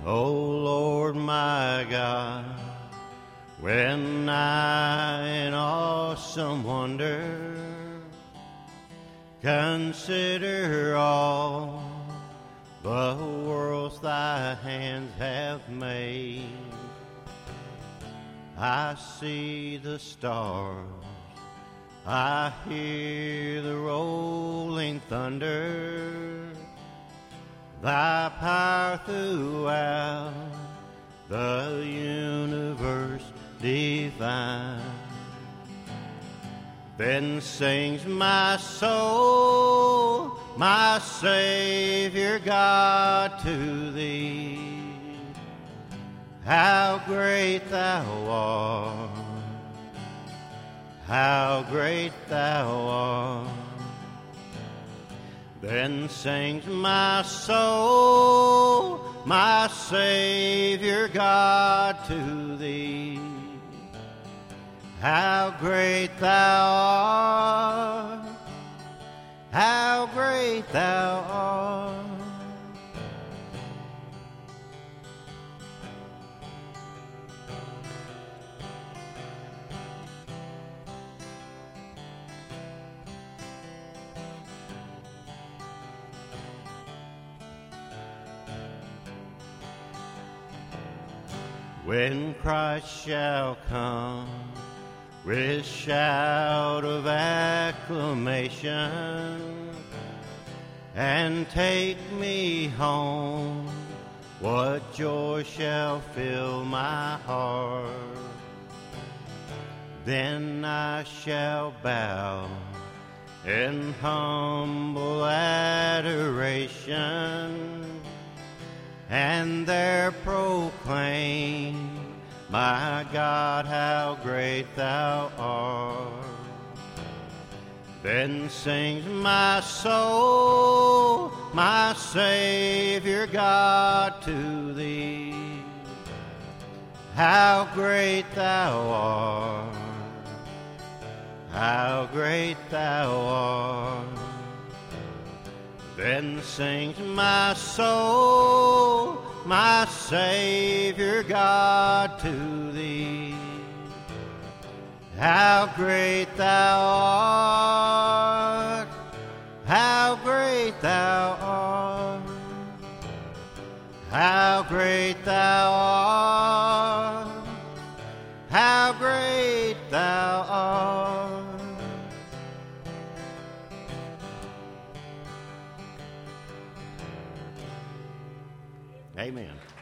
O Lord my God, when I in awesome wonder consider all the worlds thy hands have made, I see the stars, I hear the rolling thunder, thy power throughout the universe divine. Then sings my soul, my Savior God, to thee. How great thou art, how great thou art. Then sings my soul, my Savior God, to thee. How great thou art, how great thou art. When Christ shall come with shout of acclamation and take me home, what joy shall fill my heart? Then I shall bow in humble adoration and there proclaim, my God, how great thou art. Then sings my soul, my Savior God, to thee. How great thou art, how great thou art. Then sings my soul, my Savior God, to thee. How great thou art, how great thou art, how great thou art, how great thou art. Amen.